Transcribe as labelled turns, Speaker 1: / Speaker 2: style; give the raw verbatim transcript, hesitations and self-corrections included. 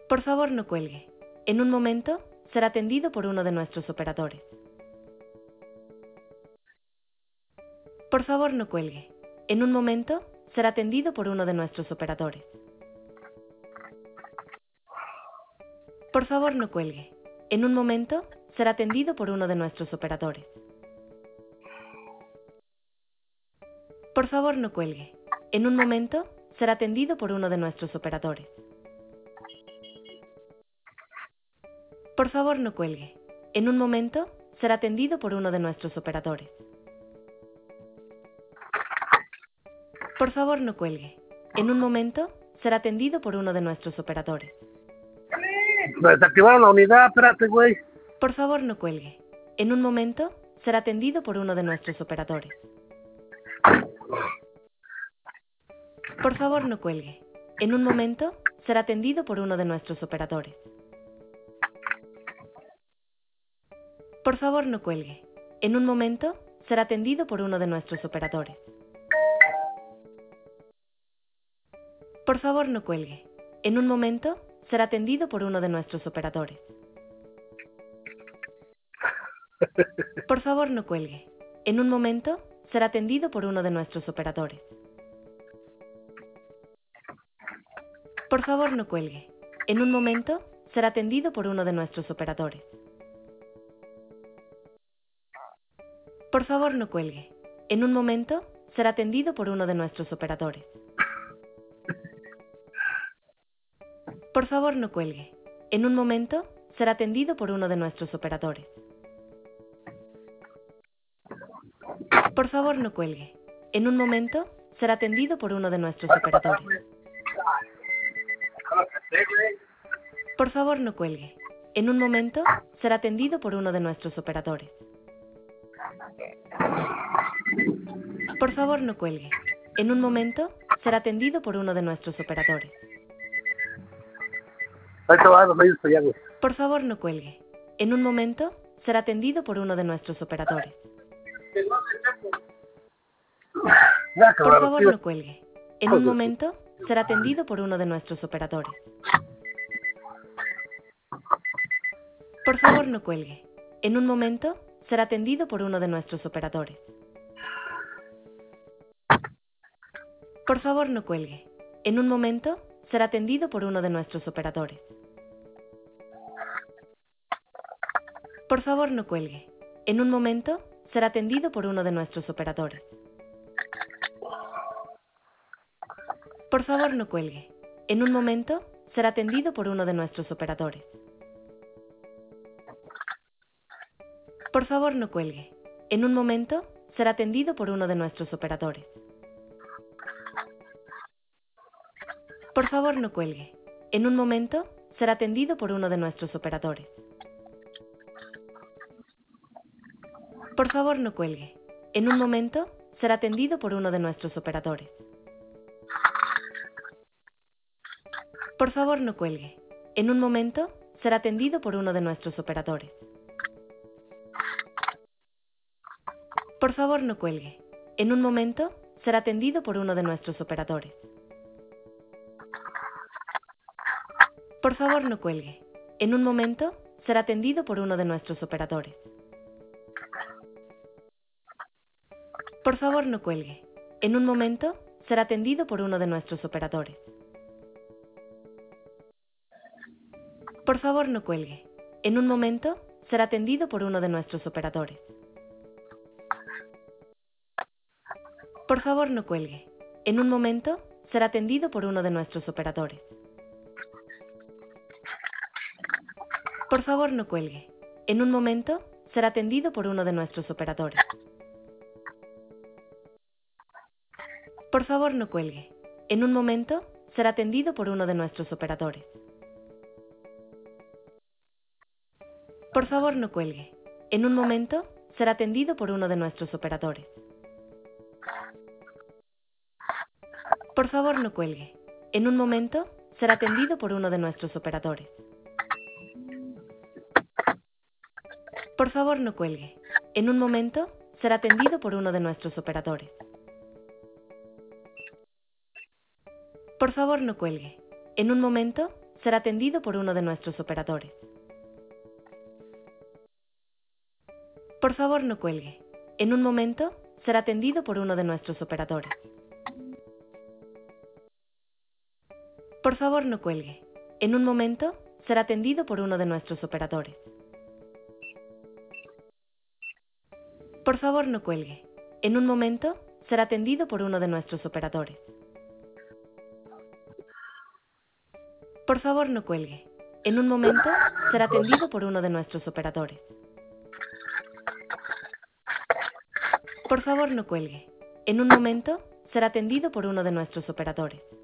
Speaker 1: Por favor, no cuelgue. En un momento, será atendido por uno de nuestros operadores. Por favor, no cuelgue. En un momento, será atendido por uno de nuestros operadores. Por favor, no cuelgue. En un momento, será atendido por uno de nuestros operadores. Por favor, no cuelgue. En un momento, será atendido por uno de nuestros operadores. Por favor, no cuelgue. En un momento, será atendido por uno de nuestros operadores. Por favor, no cuelgue. En un momento, será atendido por uno de nuestros operadores.
Speaker 2: Desactivaron la unidad, espérate, güey.
Speaker 1: Por favor, no cuelgue. En un momento, será atendido por uno de nuestros operadores. Por favor, no cuelgue. En un momento, será atendido por uno de nuestros operadores. Por favor, no cuelgue. En un momento, será atendido por uno de nuestros operadores. Por favor, no cuelgue. En un momento, será atendido por uno de nuestros operadores. Por favor, no cuelgue. En un momento, será atendido por uno de nuestros operadores. Por favor, no cuelgue. En un momento, será atendido por uno de nuestros operadores. Por favor, no cuelgue. En un momento, será atendido por uno de nuestros operadores. Por favor, no cuelgue. En un momento, será atendido por uno de nuestros operadores. Por favor, no cuelgue. En un momento, será atendido por uno de nuestros operadores. Por favor, no cuelgue. En un momento, será atendido por uno de nuestros operadores. Por favor, no cuelgue. En un momento, será atendido por uno de nuestros operadores.
Speaker 2: Ahí te va, no me dices allá, güey.
Speaker 1: Por favor, no cuelgue. En un momento, será atendido por uno de nuestros operadores.
Speaker 2: Ya,
Speaker 1: Por
Speaker 2: cabrón,
Speaker 1: favor,
Speaker 2: tío.
Speaker 1: no cuelgue. En un momento, será atendido por uno de nuestros operadores. Por favor, no cuelgue. En un momento, será atendido por uno de nuestros operadores. Por favor, no cuelgue. En un momento, será atendido por uno de nuestros operadores. Por favor, no cuelgue. En un momento, será atendido por uno de nuestros operadores. Por favor, no cuelgue. En un momento, será atendido por uno de nuestros operadores. Por favor, no cuelgue. En un momento, será atendido por uno de nuestros operadores. Por favor, no cuelgue. En un momento, será atendido por uno de nuestros operadores. Por favor, no cuelgue. En un momento, será atendido por uno de nuestros operadores. Por favor, no cuelgue. En un momento, será atendido por uno de nuestros operadores. Por favor, no cuelgue. En un momento, será atendido por uno de nuestros operadores. Por favor, no cuelgue. En un momento, será atendido por uno de nuestros operadores. Por favor, no cuelgue. En un momento, será atendido por uno de nuestros operadores. Por favor, no cuelgue. En un momento, será atendido por uno de nuestros operadores. Por favor, no cuelgue. En un momento, será atendido por uno de nuestros operadores. Por favor, no cuelgue. En un momento, será atendido por uno de nuestros operadores. Por favor, no cuelgue. En un momento, será atendido por uno de nuestros operadores. Por favor, no cuelgue. En un momento, será atendido por uno de nuestros operadores. Por favor, no cuelgue. En un momento, será atendido por uno de nuestros operadores. Por favor, no cuelgue. En un momento, será atendido por uno de nuestros operadores. Por favor, no cuelgue. En un momento, será atendido por uno de nuestros operadores. Por favor, no cuelgue. En un momento, será atendido por uno de nuestros operadores. Por favor, no cuelgue. En un momento, será atendido por uno de nuestros operadores. Por favor, no cuelgue. En un momento, será atendido por uno de nuestros operadores. Por favor, no cuelgue. En un momento, será atendido por uno de nuestros operadores. Por favor, no cuelgue. En un momento, será atendido por uno de nuestros operadores.